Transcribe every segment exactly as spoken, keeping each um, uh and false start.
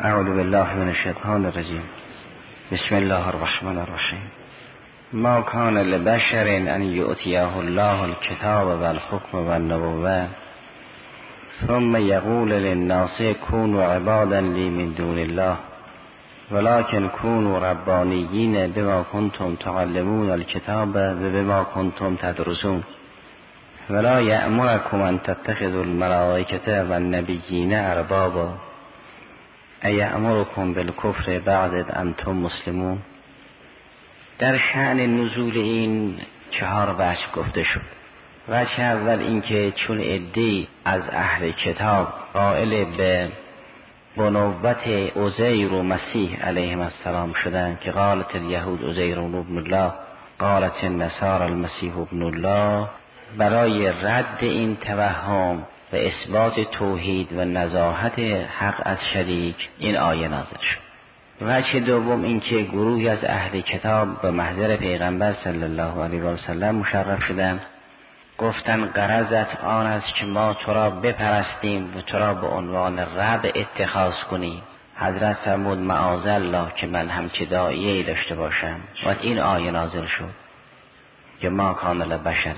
اعوذ بالله من الشیطان الرجیم. بسم الله الرحمن الرحیم. ما کان لبشر ان یؤتیه الله الکتاب و الحکم و النبوة ثم یقول للناس كونوا عبادا لی من دون الله ولكن كونوا ربانیین بما کنتم تعلمون الکتاب و بما کنتم تدرسون ولا یأمرکم ان تتخذوا الملائکة و النبیین اربابا ایأمرکم بالکفر بعد انتم مسلمون. در شأن نزول این چهار وجه گفته شد. وجه اول اینکه چون عده‌ای از اهل کتاب قائل به بنوت عزیر و مسیح علیهم السلام شدند که قالت الیهود عزیر ابن الله قالت النصارى المسیح ابن الله، برای رد این توهم و اثبات توحید و نزاهت حق از شریک این آیه نازل شد. وجه دوم اینکه گروهی از اهل کتاب به محضر پیغمبر صلی الله علیه و سلم مشرف شدند، گفتن غرضت آن است که ما تو را بپرستیم و تو را به عنوان رب اتخاذ کنیم. حضرت فرمود معاذالله که من همچه داعیه‌ای داشته باشم. و این آیه نازل شد که ما کان لبشر.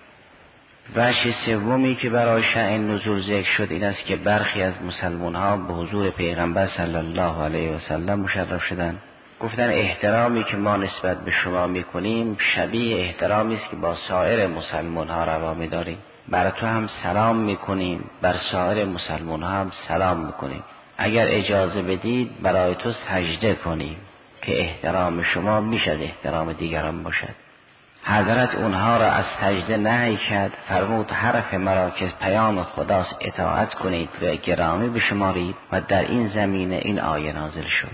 وجه سومی که برای شأن نزول ذکر شد این است که برخی از مسلمان ها به حضور پیغمبر صلی الله علیه و سلم مشرف شدند، گفتن احترامی که ما نسبت به شما میکنیم شبیه احترامی است که با سایر مسلمان ها روا می‌داریم. بر تو هم سلام میکنیم، بر سایر مسلمان ها هم سلام میکنیم. اگر اجازه بدید برای تو سجده کنیم که احترام شما بیش از احترام دیگران باشد. حضرت اونها را از سجده نهی کرد، فرمود حرف مرا که پیام خداست اطاعت کنید و گرامی بشمارید. و در این زمینه این آیه نازل شد.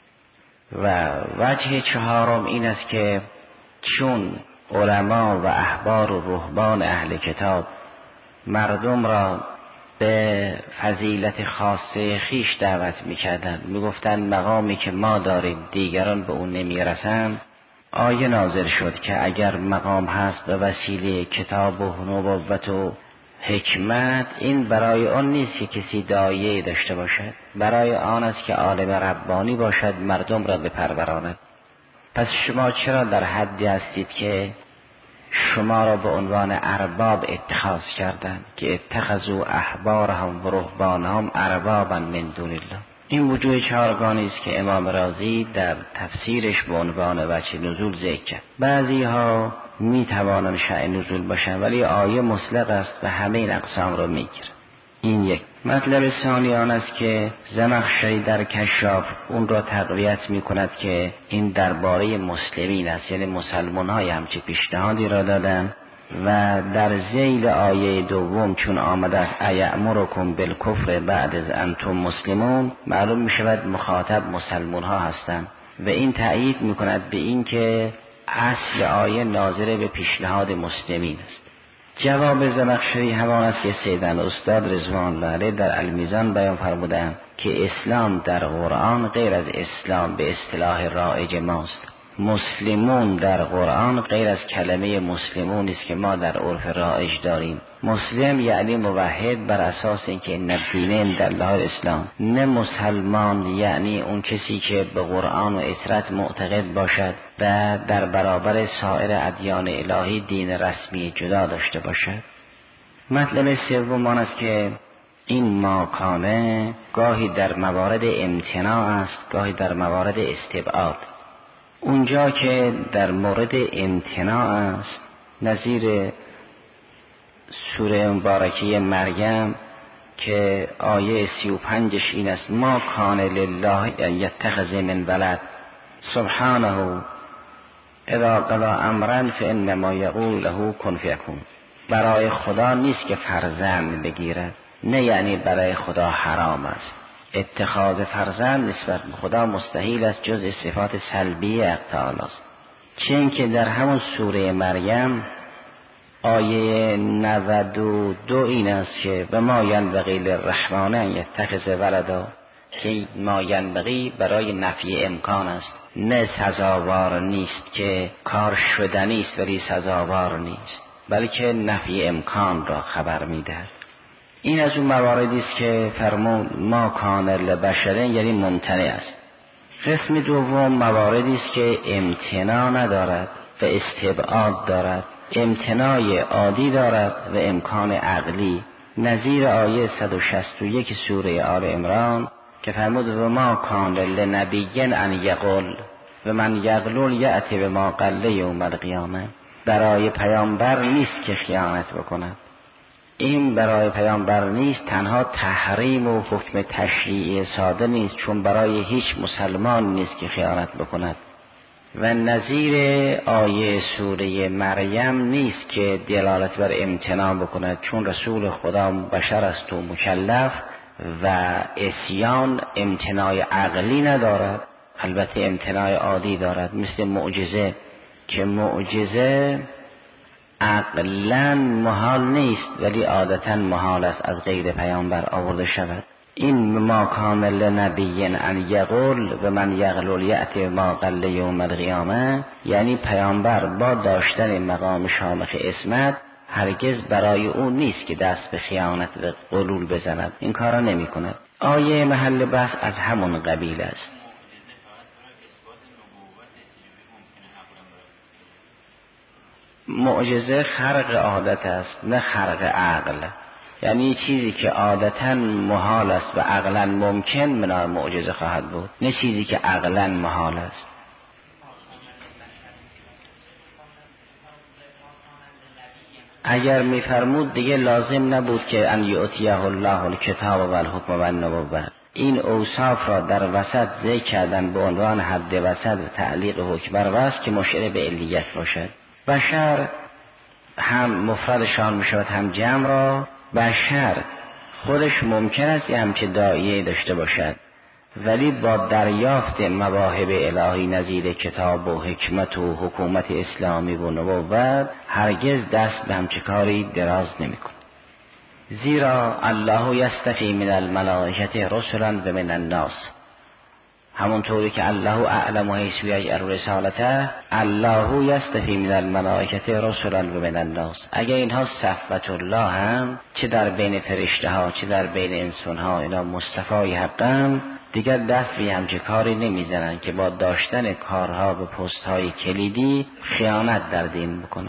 و وجه چهارم این است که چون علما و احبار و رهبان اهل کتاب مردم را به فضیلت خاصه خیش دعوت می‌کردند، می‌گفتند مقامی که ما داریم دیگران به اون نمی‌رسند، آیه نازل شد که اگر مقام هست به وسیله کتاب و نبوت و حکمت، این برای آن نیست که کسی داعیه داشته باشد، برای آن است که عالم ربانی باشد مردم را بپروراند. پس شما چرا در حدی هستید که شما را به عنوان ارباب اتخاذ کردند که اتخذوا احبارهم و رهبانهم اربابا من دون الله. این وجوه چهارگانی است که امام رازی در تفسیرش به عنوان وجه نزول ذکر کرد. بعضی ها می توانند شأن نزول باشند ولی آیه مطلق است و همه این اقسام را میگیره. این یک مطلب ثانی آن است که زمخشری در کشاف اون را تقویت می کند که این درباره مسلمین است، یعنی مسلمان های همچه پیشنهادی را دادن. و در ذیل آیه دوم چون آمده است ایأمرکم بالکفر بعد از انتم مسلمون، معلوم می شود مخاطب مسلمان ها هستند و این تأیید می کند به این که اصل آیه ناظر به پیشنهاد مسلمین است. جواب زمخشری همان است که سیدن استاد رضوان الله علیه در المیزان بیان فرمودند که اسلام در قرآن غیر از اسلام به اصطلاح رایج ماست. مسلمون در قرآن غیر از کلمه مسلمون است که ما در عرف رایج داریم. مسلم یعنی موحد بر اساس اینکه ان الدین در الله اسلام، نه مسلمان یعنی اون کسی که به قرآن و اسرت معتقد باشد و در برابر سایر ادیان الهی دین رسمی جدا داشته باشد. مطلب سوم آن است که این ماکانه گاهی در موارد امتناع است، گاهی در موارد استبعاد. اونجا که در مورد امتناع است نظیر سوره مبارکه مریم که آیه سی و پنجش این است ما کان لله ان یتخذ من ولد سبحانه اذا قضى امرا فانما یقول له کن فیکون. برای خدا نیست که فرزند بگیرد، نه یعنی برای خدا حرام است. اتخاذ فرزند نسبت به خدا مستحیل است، جز صفات سلبیه تعالی است. چون که در همون سوره مریم آیه نود و دو این است که به ما ینبغی للرحمن ان یتخذ ولدا، که ما ینبغی برای نفی امکان است، نه سزاوار نیست که کار شدنی است ولی سزاوار نیست، بلکه نفی امکان را خبر میدهد. این از اون مواردی است که فرمود ما کان لبشر یعنی ممتنع است. قسم دوم مواردی است که امتناع ندارد و استبعاد دارد، امتناع عادی دارد و امکان عقلی، نظیر آیه صد و شصت و یک سوره آل عمران که فرمود و ما کان لنبی ان یقول و من یقول یأتی بما قل یوم القیامه. برای پیامبر نیست که خیانت بکند. این برای پیامبر نیست تنها تحریم و حکم تشریعی ساده نیست، چون برای هیچ مسلمان نیست که خیانت بکند. و نظیر آیه سوره مریم نیست که دلالت بر امتناع بکند، چون رسول خدا بشر است و مکلف و عصیان امتناع عقلی ندارد، البته امتناع عادی دارد، مثل معجزه که معجزه عقلا محال نیست ولی عادتا محال است از غیر پیامبر آورده شود. این ما کان لنبی ان یقول و من یقول یأتی ما قل یوم القیامه، یعنی پیامبر با داشتن مقام شامخ عصمت هرگز برای او نیست که دست به خیانت و غلول بزند، این کارا نمی کند. آیه محل بحث از همون قبیل است. معجزه خرق عادت است نه خرق عقل، یعنی چیزی که عادتا محال است و عقلا ممکن بنا معجزه خواهد بود، نه چیزی که عقلا محال است. اگر میفرمود دیگه لازم نبود که ان یؤتیه الله الکتاب و الحکم و النبوة، این اوصاف را در وسط ذکر کردن به عنوان حد وسط و تعلیق حکم بر وصف که مشعر به علیت باشد. بشر هم مفردشان میشود هم جمع را. بشر خودش ممکن است هم که داعیه داشته باشد، ولی با دریافت مواهب الهی نظیر کتاب و حکمت و حکومت اسلامی و نبوت هرگز دست به همچه کاری دراز نمی کند. زیرا الله یستفی من الملائکه رسلا و من الناس، همونطوری که الله اعلم و حیث یجعل رسالته، الله یستفی من الملائکه رسلا و من الناس. اگر اینها صفوت الله هم چه در بین فرشته ها چه در بین انسان ها اینا مصطفی حقم، دیگر دست به همچه کاری نمیزنن که با داشتن کارها به پست های کلیدی خیانت در دین بکنن.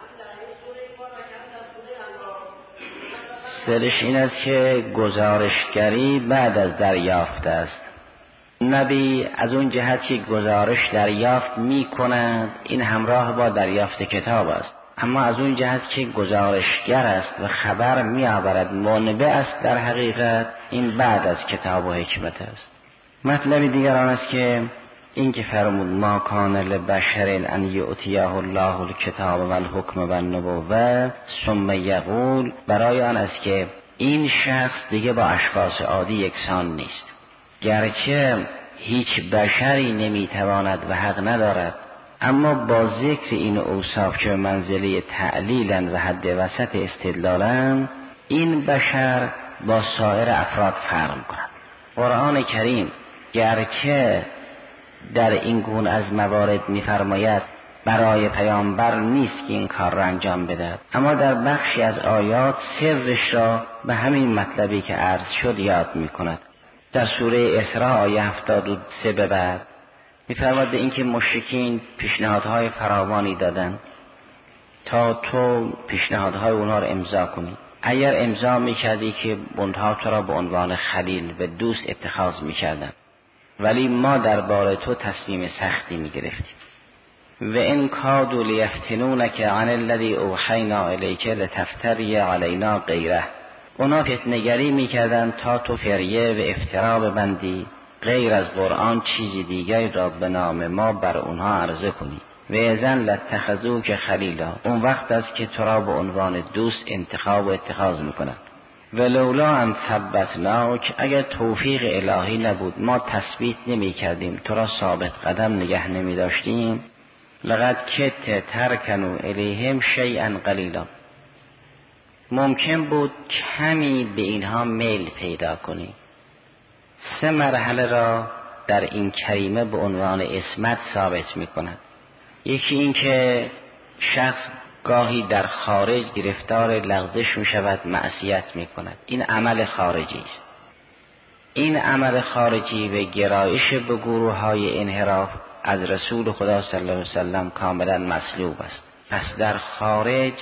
سرش این است که گزارشگری بعد از دریافت است. نبی از اون جهت که گزارش دریافت می کند این همراه با دریافت کتاب است، اما از اون جهت که گزارشگر است و خبر می آورد منبع است در حقیقت، این بعد از کتاب و حکمت است. مطلب دیگر آن است که این که فرمود ما کان لبشر ان یؤتیه الله الکتاب و الحکم و النبوة ثم یقول، برای آن است که این شخص دیگه با اشخاص عادی یکسان نیست. گرچه هیچ بشری نمیتواند و حق ندارد، اما با ذکر این اوصاف که منزله تعلیلن و حد وسط استدلالن، این بشر با سایر افراد فرق می‌کند. قرآن کریم گرچه در این گونه از موارد می‌فرماید برای پیامبر نیست که این کار را انجام بده، اما در بخشی از آیات سرش را به همین مطلبی که عرض شد یاد می‌کند. در سوره اسراء آیه هفتاد و سه به بعد می‌فرماید به اینکه مشرکین پیشنهادهای فراوانی دادن تا تو پیشنهادهای اونها رو امضا کنی. اگر امضا می‌کردی که اونها تو را به عنوان خلیل و دوست اتخاذ می‌کردن، ولی ما درباره تو تصمیم سختی می‌گرفتیم. و ان کادوا لیفتنونک عن الذی اوحینا الیک لتفتری علینا غیره، اونا فتنه‌گری می‌کردند تا تو فریه و افترا ببندی غیر از قرآن چیزی دیگری را به نام ما بر اونها عرضه کنی. و اذن لاتخذوک خلیلا، اون وقت است که تو را به عنوان دوست انتخاب و اتخاذ می‌کنند. ولولا ان ثبتناک، اگر توفیق الهی نبود ما تثبیت نمی‌کردیم تو را ثابت قدم نگه نمی‌داشتیم. لقد کدت ترکنوا الیهم شیئا قلیلا، ممکن بود کمی به اینها میل پیدا کنی. سه مرحله را در این کریمه به عنوان عصمت ثابت می کند. یکی این که شخص گاهی در خارج گرفتار لغزش می شود، معصیت می کند. این عمل خارجی است. این عمل خارجی و گرایش به گروه های انحراف از رسول خدا صلی الله علیه وسلم کاملا مطلوب است. پس در خارج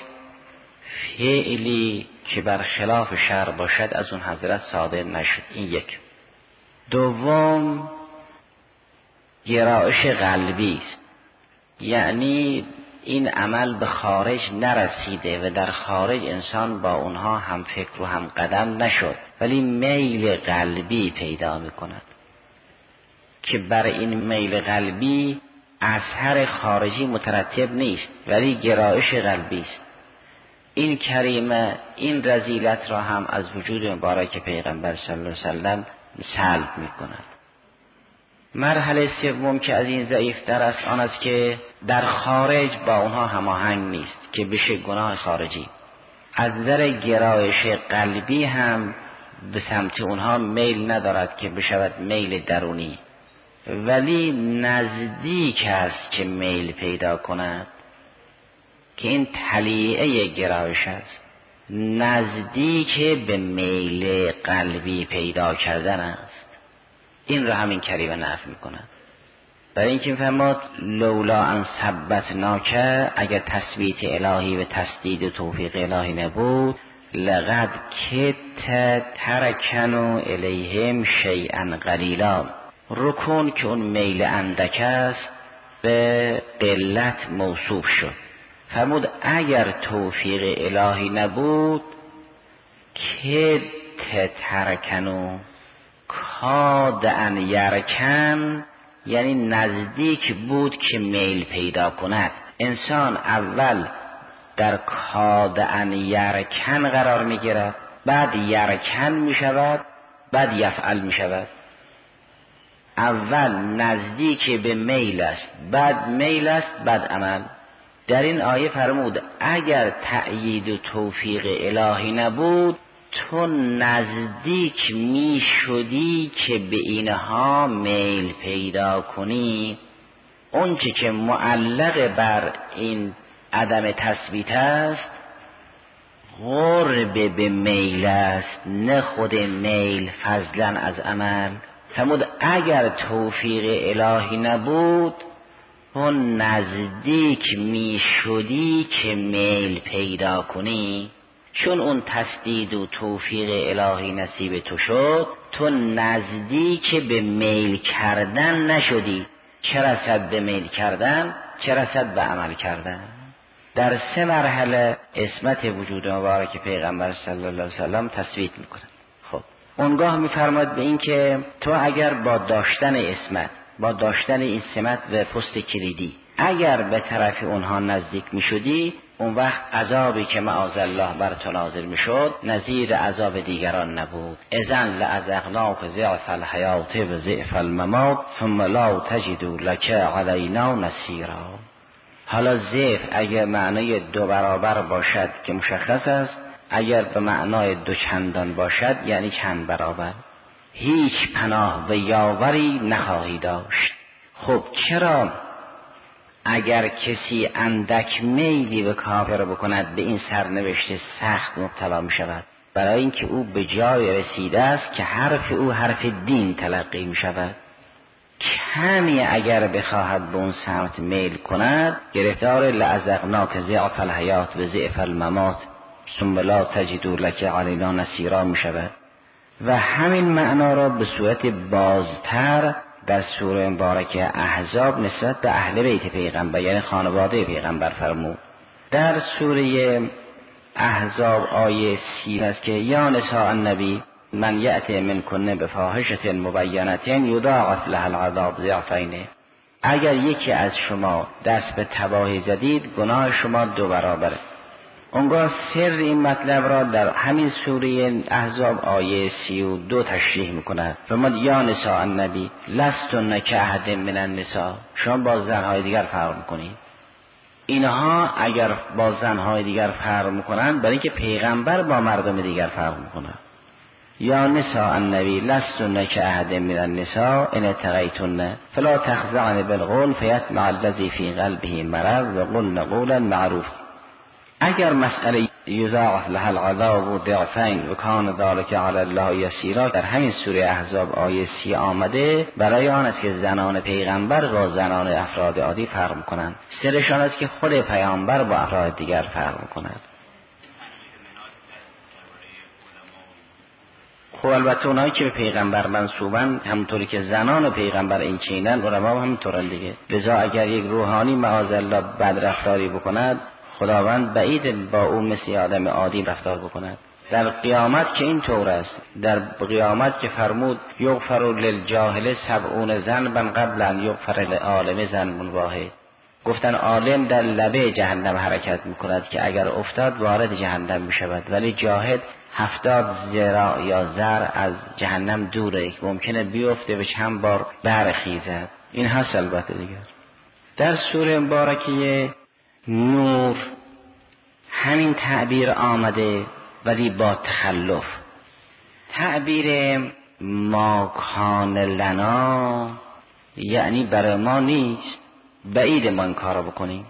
فعلی که برخلاف شرع باشد از اون حضرت صادر نشد. این یک. دوم، گرایش قلبی است، یعنی این عمل به خارج نرسیده و در خارج انسان با اونها هم فکر و هم قدم نشد، ولی میل قلبی پیدا می کند که بر این میل قلبی اثر خارجی مترتب نیست، ولی گرایش قلبی است. این کریمه این رذیلت را هم از وجود مبارک پیغمبر صلی الله علیه وسلم سلب می کند. مرحله سوم که از این ضعیفتر است آن است که در خارج با اونها هماهنگ نیست که بشه گناه خارجی. از نظر گرایش قلبی هم به سمت اونها میل ندارد که بشود میل درونی، ولی نزدیک است که میل پیدا کند، که این طلیعه گرایش است، نزدیک به میل قلبی پیدا کردن است. این را همین کریمه نفی می‌کند. برای اینکه می‌فرماد لولا ان ثبتناک، اگر تثبیت الهی و تسدید و توفیق الهی نبود، لقد کدت ترکنوا الیهم شیئا قلیلا. رکون که اون میل اندک است به قلت موصوف شد. فرمود اگر توفیق الهی نبود، کدت ترکنوا، کاد ان یرکن، یعنی نزدیک بود که میل پیدا کند. انسان اول در کاد ان یرکن قرار می گیرد، بعد یرکن می شود، بعد یفعل می شود. اول نزدیک به میل است، بعد میل است، بعد عمل. در این آیه فرمود اگر تأیید و توفیق الهی نبود، تو نزدیک می شدی که به اینها میل پیدا کنی. اون چه که معلق بر این عدم تثبیت است، قرب به میل است، نه خود میل فضلا از عمل. فرمود اگر توفیق الهی نبود، تو نزدیک می شدی که میل پیدا کنی. چون اون تسدید و توفیق الهی نصیب تو شد، تو نزدیک به میل کردن نشدی. چه رسد به میل کردن، چه رسد به عمل کردن. در سه مرحله عصمت وجود مبارک پیغمبر صلی الله علیه وسلم تثبیت میکنه. خب اونگاه میفرماد به این که تو اگر با داشتن عصمت، با داشتن این سمت و پست کلیدی، اگر به طرف اونها نزدیک میشدی، اون وقت عذابی که معاذالله بر تو نازل میشد نظیر عذاب دیگران نبود. اذن لأذقناک ضعف الحیات و ضعف الممات ثم لا تجد لک علینا نصیرا. حالا ضعف اگر معنای دو برابر باشد که مشخص است، اگر به معنای دو چندان باشد یعنی چند برابر، هیچ پناه و یاوری نخواهی داشت. خب چرا اگر کسی اندک میلی به کافر بکند به این سرنوشت سخت مبتلا می شود؟ برای اینکه او به جای رسیده است که حرف او حرف دین تلقی می شود. کمی اگر بخواهد به اون سمت میل کند، گرفتار لأذقناک ضعف الحیات و ضعف الممات ثم لا تجد لک علینا نصیرا می شود. و همین معنا را به صورت بازتر در سوره مبارکه احزاب نسبت به اهل بیت پیغمبر یعنی خانواده پیغمبر فرمود. در سوره احزاب آیه سی است که یا نساء النبی من یأتی منکن بفاحشة مبینة یضاعف لها العذاب ضعفین. اگر یکی از شما دست به تباهی زدید، گناه شما دو برابره. اونگاه سر این مطلب را در همین سوره احزاب آیه سی و دو تشریح میکند. فرمود یا نساء النبی لستن کاحد من النساء، شما با زنهای دیگر فرق میکنید. اینها اگر با زنهای دیگر فرق میکنند برای اینکه پیغمبر با مردم دیگر فرق میکنند. یا نساء النبی لستن کاحد من النساء ان اتقیتن فلا تخضعن بالقول فیطمع الذی فی قلبه مرض وقلن قولا معروفا. اگر مسئله یضاعف لها العذاب ضعفین و کان ذلک علی الله یسیرا در همین سوره احزاب آیه سی آمده، برای آن است که زنان پیغمبر با زنان افراد عادی فرق میکنند. سرشان است که خود پیامبر با افراد دیگر فرق میکند. خب البته اونایی که به پیغمبر منسوبن همونطوری که زنان پیغمبر این چینن، علما هم همینطورن دیگه. لذا اگر یک روحانی معاذالله بد رفتاری بکند، خداوند بعید با او مثل آدم عادی رفتار بکند. در قیامت که این طور است، در قیامت که فرمود یغفر للجاهل سبعون ذنبا قبل ان یغفر للعالم ذنب واحد. گفتن عالم در لبه جهنم حرکت میکند که اگر افتاد وارد جهنم میشود، ولی جاهد هفتاد ذراع یا ذر از جهنم دوره، ممکنه بیفته و چند بار برخیزد. این هست البته دیگر. در سوره مبارکه نور همین تعبیر آمده ولی با تخلف. تعبیر ما کان لنا یعنی برای ما نیست، بعید ما این کار بکنیم.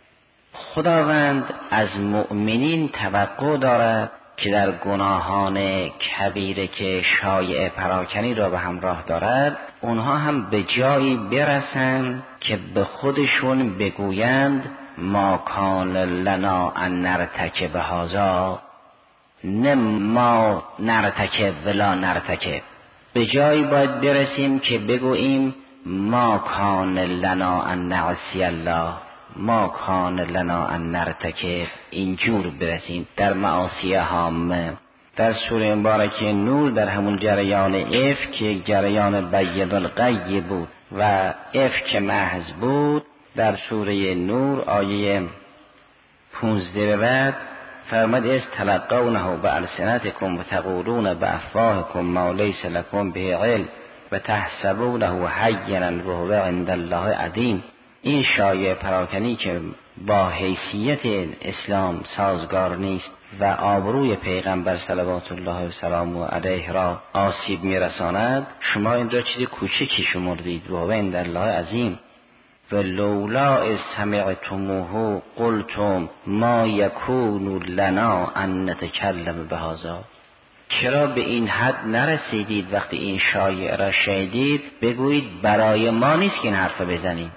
خداوند از مؤمنین توقع دارد که در گناهان کبیره که شایع پراکنی را به همراه دارد، اونها هم به جایی برسند که به خودشون بگویند ما کان لنا ان نرتکب هذا، نه ما نرتکب ولا نرتکب. به جایی باید برسیم که بگوییم ما کان لنا ان نعصی الله، ما کان لنا ان نرتکب. اینجور برسیم در معاصی هامه. در سوره مبارکه نور در همون جریان اف که جریان بید الغی بود و اف که محض بود، در سوره نور آیه پونزده به بعد فرمود است تلقونه بألسنتکم و تقولون بافواهکم ما لیس لکم به علم و تحسبونه هینا وهو عند الله عظیم. این شایع پراکنی که با حیثیت اسلام سازگار نیست و آبروی پیغمبر صلوات الله و سلامه علیه را آسیب میرساند، شما این را چیز کوچکی شمردید. و عند الله عظیم. و لولا از سمعتموه قلتم ما یکون لنا ان نتکلم بهذا. چرا به این حد نرسیدید وقتی این شایعه را شنیدید بگویید برای ما نیست که این حرف بزنیم؟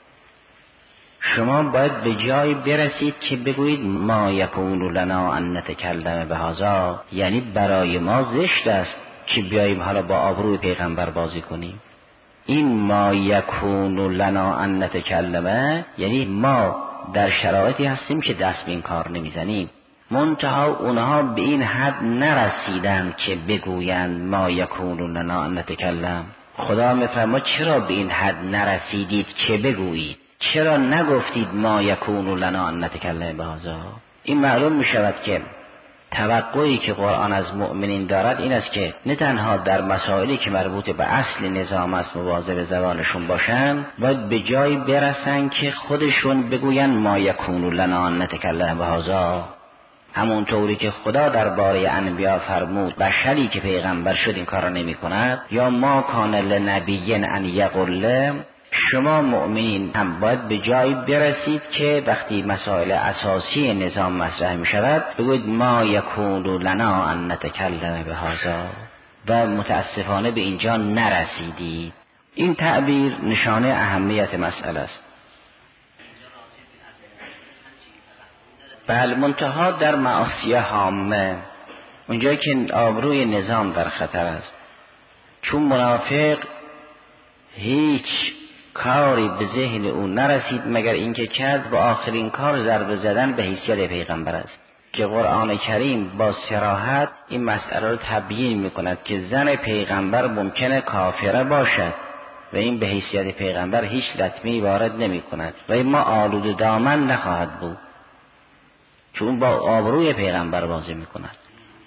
شما باید به جایی برسید که بگویید ما یکون لنا ان نتکلم بهذا، یعنی برای ما زشت است که بیاییم حالا با آبروی پیغمبر بازی کنیم. این ما یکون لنا ان نتکلم یعنی ما در شرایطی هستیم که دست به این کار نمیزنیم. منتها اونها به این حد نرسیدن که بگویند ما یکون لنا ان نتکلم. خدا میفرماید چرا به این حد نرسیدید که بگویید؟ چرا نگفتید ما یکون لنا ان نتکلم بهذا؟ این معلوم میشود که توقعی که قرآن از مؤمنین دارد این است که نه تنها در مسائلی که مربوط به اصل نظام است مواظب زبانشون باشن، باید به جایی برسن که خودشون بگوین ما یکون لنا ان نتکلم بهذا. همون طوری که خدا درباره انبیا فرمود بشری که پیغمبر شد این کارا نمی کند، یا ما کان لنبی ان یقول، شما مؤمنین هم باید به جایی برسید که وقتی مسائل اساسی نظام مطرح می شود بگوید ما یکون لنا ان نتکلم بهذا، و متاسفانه به اینجا نرسیدید. این تعبیر نشانه اهمیت مسئله است. بله، منتها در معاصی هامه، اونجایی که آبروی نظام در خطر است، چون منافق هیچ کاری به ذهن او نرسید مگر اینکه کرد و آخرین کار ضربه زدن به حیثیت پیغمبر است که قرآن کریم با صراحت این مسئله رو تبیین میکند که زن پیغمبر ممکنه کافره باشد و این به حیثیت پیغمبر هیچ لطمه‌ای وارد نمی کند و این ما آلوده دامن نخواهد بود، چون با آبروی پیغمبر بازی میکند.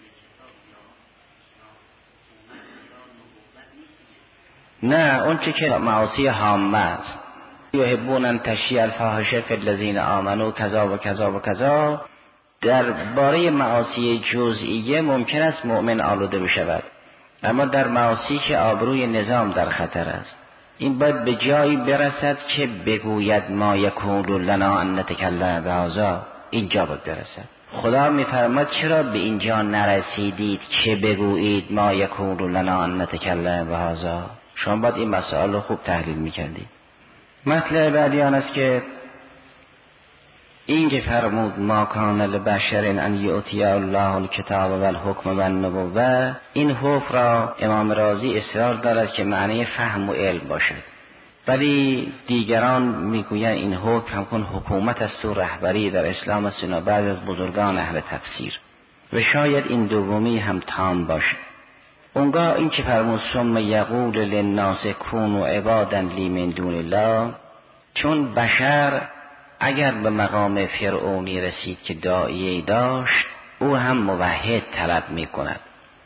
نه، اون چه که معاصی هامه است، یحبون ان تشیع الفاحشه فی الذین آمنوا کذا و کذا و کذا، در باره معاصی جزئیه ممکن است مؤمن آلوده بشود، اما در معاصی که آبروی نظام در خطر است این باید به جایی برسد که بگوید ما یکون لنا ان نتکلم بهذا. اینجا باید برسد. خدا میفرماد چرا به اینجا نرسیدید که بگویید ما یکون لنا ان نتکلم بهذا؟ شما باید این مسائل رو خوب تحلیل میکردید. مطلب بعدی آن است که این که فرمود ما کان لبشر ان یؤتی الله الکتاب و الحکم و النبوة، این حکم را امام رازی اصرار دارد که معنی فهم و علم باشد، ولی دیگران میگویند این حکم همکن حکومت است و رهبری در اسلام است و بعض از بزرگان اهل تفسیر و شاید این دومی هم تام باشه. اونگاه این که فرمود ثم یقول للناس کونوا عبادا لی من دون الله، چون بشر اگر به مقام فرعونی رسید که داعیه داشت، او هم موحد طلب می کند.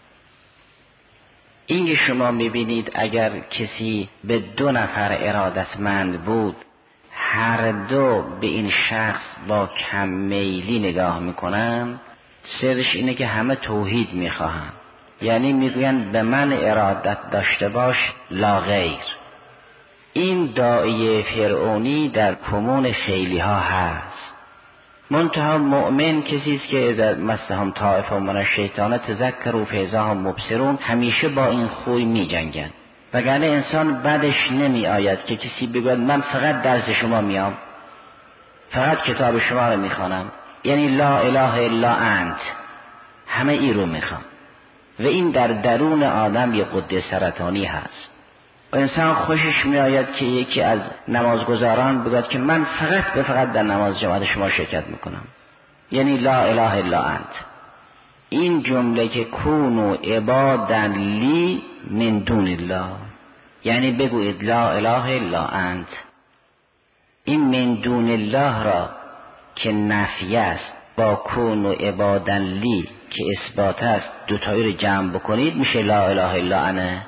این که شما میبینید اگر کسی به دو نفر ارادتمند بود، هر دو به این شخص با کم میلی نگاه میکنن، سرش اینه که همه توحید میخواهند، یعنی میگوین به من ارادت داشته باش لا غیر. این داعیه فرعونی در کمون خیلی ها هست. منتها مؤمن کسی است که اذا مسهم طائفه من الشیطان تذکروا فاذا هم مبصرون، همیشه با این خوی می جنگن. وگرنه انسان بدش نمی آید که کسی بگوید من فقط درس شما میام، فقط کتاب شما رو میخوانم، یعنی لا اله الا انت، همه ای رو میخوام. و این در درون آدم یه قده سرطانی هست. و انسان خوشش می آید که یکی از نمازگزاران بگوید که من فقط به فقط در نماز جماعت شما شرکت میکنم، یعنی لا اله الا انت. این جمله که کونوا عبادا لی من دون الله، یعنی بگوید لا اله الا انت. این من دون الله را که نفی است با کونوا عبادا لی که اثبات است، دوتایی رو جمع بکنید میشه لا اله الا انا.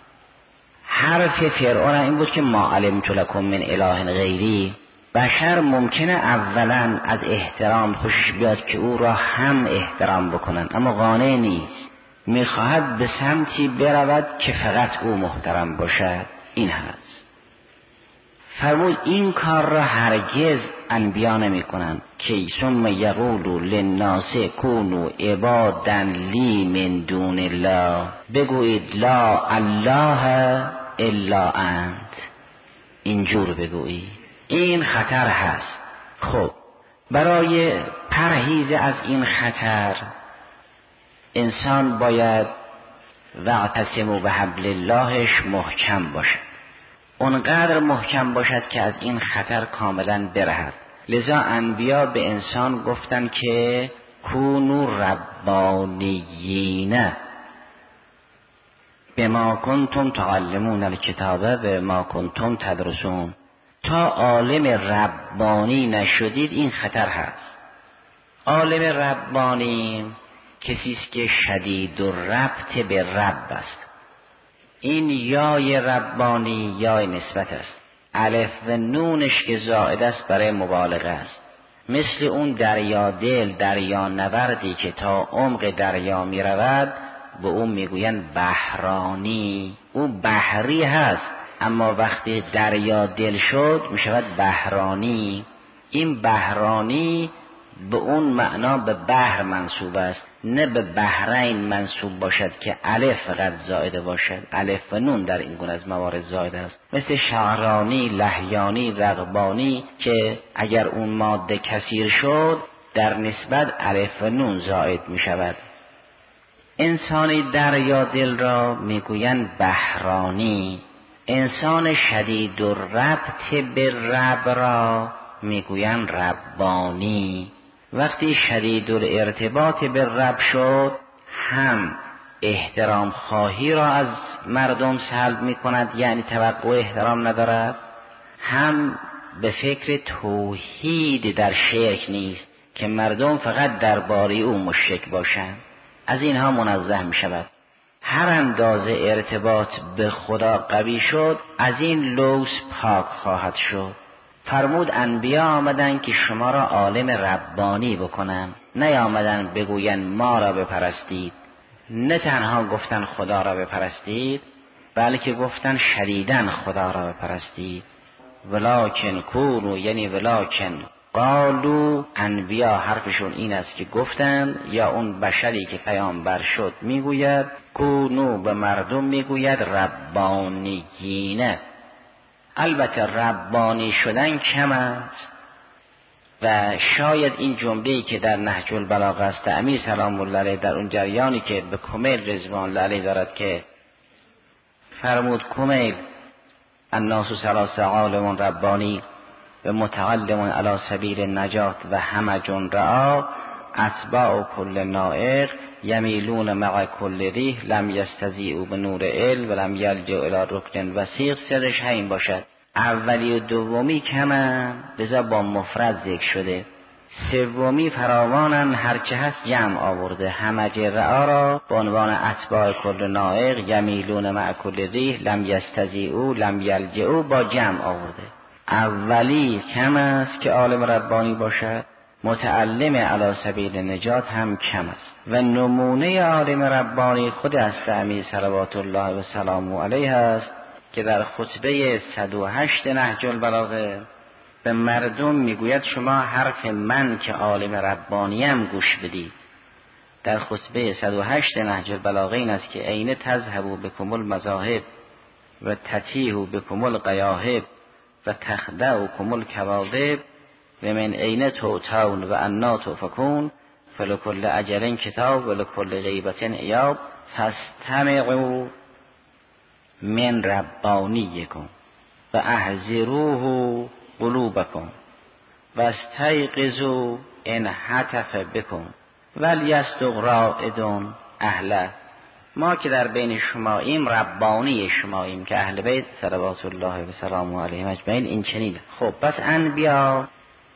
حرف فرعون این بود که ما علمت لکم من اله غیری. بشر ممکنه اولا از احترام خوشش بیاد که او را هم احترام بکنن، اما قانع نیست، میخواهد به سمتی برود که فقط او محترم باشد. این هست. فرمود این کار را هرگز انبیا نمی کنند که ثم یقولوا للناس کونوا عبادا لی من دون الله، بگویید لا الله الا انت، اینجور بگویی. این خطر هست. خب برای پرهیز از این خطر انسان باید واعتصموا بحبل اللهش محکم باشد، اونقدر محکم باشد که از این خطر کاملا برهد. لذا انبیا به انسان گفتن که کونوا ربانیین بما کنتم تعلمون الکتاب و ما کنتم تدرسون. تا عالم ربانی نشدید این خطر هست. عالم ربانی کسی است که شدید و ربط به رب است. این یای ربانی یای نسبت است، الف و نونش که زائد است برای مبالغه است. مثل اون دریا دل، دریا نوردی که تا عمق دریا می رود، به اون میگوین بحرانی. او بحری هست، اما وقتی دریا دل شد می شود بحرانی. این بحرانی به اون معنا به بحر منصوب است، نه به بحرین منصوب باشد که الف فقط زائده باشد. الف و نون در این گونه از موارد زائده است. مثل شعرانی، لحیانی، رغبانی که اگر اون ماده کثیر شد در نسبت الف و نون زائد می شود. انسانی دریا دل را میگویند بحرانی. انسان شدید و ربط به رب را میگویند ربانی. وقتی شدید الارتباط به رب شد، هم احترام خواهی را از مردم سلب می کند، یعنی توقع احترام ندارد، هم به فکر توحید در شرک نیست که مردم فقط درباره او مشرک باشند. از اینها منزه می شود. هر اندازه ارتباط به خدا قوی شد، از این لوث پاک خواهد شد. فرمود انبیا آمدن که شما را عالم ربانی بکنن، نه آمدن بگوین ما را بپرستید. نه تنها گفتن خدا را بپرستید، بلکه گفتن شدیداً خدا را بپرستید. ولکن کونوا، یعنی ولکن قالو انبیا حرفشون این است که گفتند، یا اون بشری که پیامبر شد میگوید، کونو به مردم میگوید ربانیینه. البته ربانی شدن کم است و شاید این جمله‌ای که در نهج البلاغه است امیر سلام الله علیه در اون جریانی که به کمیل رضوان الله علیه دارد که فرمود کمیل الناس ثلاثه عالم ربانی و متعلم علی سبیل النجات و همج رعا اتباع کل نائق یمیلون مع کل ریح لم یستضیعوا به نور علم و لم یلجؤ الی رکن وثیق. سرش همین باشد. اولی و دومی کمن لذا با مفرد ذکر شده، سومی فراوانن هرچه هست جمع آورده. همج رعا را به عنوان اتباع کل نائق یمیلون مع کل ریح لم یستضیعوا لم یلجؤ با جمع آورده. اولی کم است که عالم ربانی باشد، متعلم علی سبیل نجات هم کم است. و نمونه عالم ربانی خود است امیر صلوات الله و سلامه علیه است که در خطبه صد و هشت نهج البلاغه به مردم میگوید شما حرف من که عالم ربانیم گوش بدید. در خطبه صد و هشت نهج البلاغه این است که این تذهبوا بکم المذاهب و تتیهوا بکم الغیاهب و تخدعکم الکواذب و من این توتون و انا توفکون فلکل اجل کتاب و لکل غیبت ایاب فاستمعوا من ربانیکم و احذروه قلوبکم و استیقظوا ان حتف بکم ولیصدق رائدون اهله. ما که در بین شماییم ربانی شماییم که اهل بیت صلوات الله و سلامه علیهم اجمعین این چنین. خب پس انبیا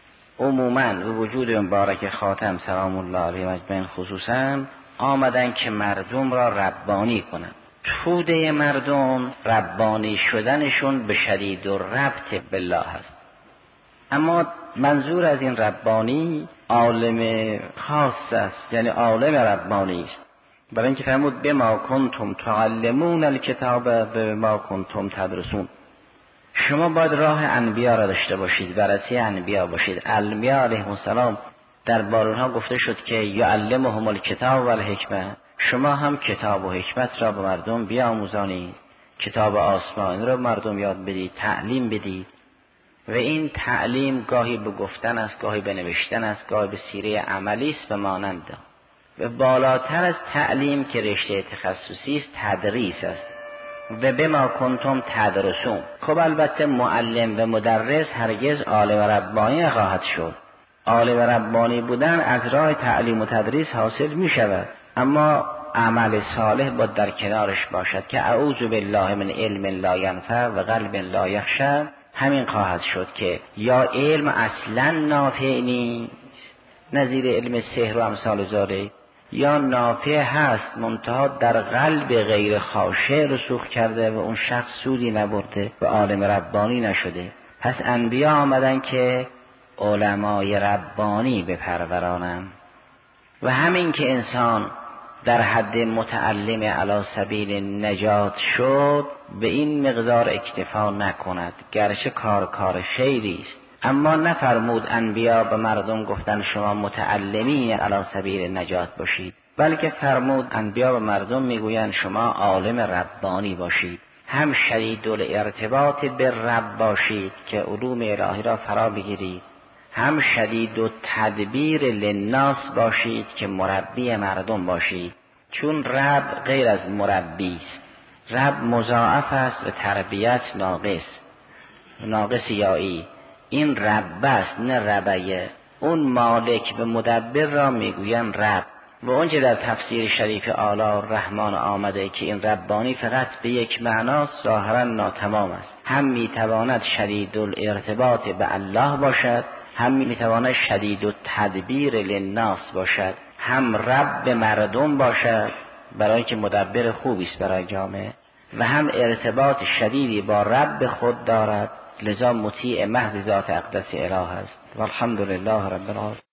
عموما به وجود مبارک خاتم سلام الله علیه اجمعین خصوصا آمدن که مردم را ربانی کنند. توده مردم ربانی شدنشون به شدید و ربط بالله هست، اما منظور از این ربانی عالم خاص است، یعنی عالم ربانی است. برای اینکه فرمود بما کنتم تعلمون الکتاب و بما کنتم تدرسون. شما باید راه انبیا را داشته باشید، بررسی انبیا باشید. انبیا علیهم السلام در بار اونها گفته شد که یعلمهم الکتاب و الحکمه، شما هم کتاب و حکمت را به مردم بیاموزانید، کتاب آسمانی را مردم یاد بدید، تعلیم بدید. و این تعلیم گاهی به گفتن است، گاهی به نوشتن است، گاهی به سیره عملی است و مانند. و بالاتر از تعلیم که رشته تخصصی است تدریس است. و بما کنتم تدرسون. خب البته معلم و مدرس هرگز عالم ربانی نخواهد شد. عالم ربانی بودن از راه تعلیم و تدریس حاصل می شود، اما عمل صالح باید در کنارش باشد که اعوذ بالله من علم لا ینفع و قلب لا یخشع. همین خواهد شد که یا علم اصلا نافع نیست نظیر علم سحر و امثال ذالک، یا نافع هست منتها در قلب غیر خاشع رسوخ کرده و اون شخص سودی نبرده و عالم ربانی نشده. پس انبیا آمدن که علمای ربانی بپرورانند. و همین که انسان در حد متعلم علی سبیل نجات شد به این مقدار اکتفا نکند، گرچه کار کار خیری است، اما نفرمود انبیا به مردم گفتن شما متعلمین علی سبیل نجات باشید، بلکه فرمود انبیا به مردم میگویند شما عالم ربانی باشید، هم شدید الارتباط به رب باشید که علوم الهی را فرا بگیرید، هم شدید و تدبیر للناس باشید که مربی مردم باشید. چون رب غیر از مربی است، رب مضاعف است و تربیت ناقص ناقص یایی. این رب است نه ربیه. اون مالک به مدبر را میگویم رب. و اونچه در تفسیر شریف اعلی الرحمن آمده که این ربانی فقط به یک معناست ظاهرا ناتمام است. هم میتواند شدید الارتباط به الله باشد، هم میتواند شدید و تدبیر للناس باشد، هم رب مردم باشد برای که مدبر خوبی است برای جامعه، و هم ارتباط شدیدی با رب خود دارد، لذا مطیع محض ذات اقدس اله است. والحمد لله رب العالمین.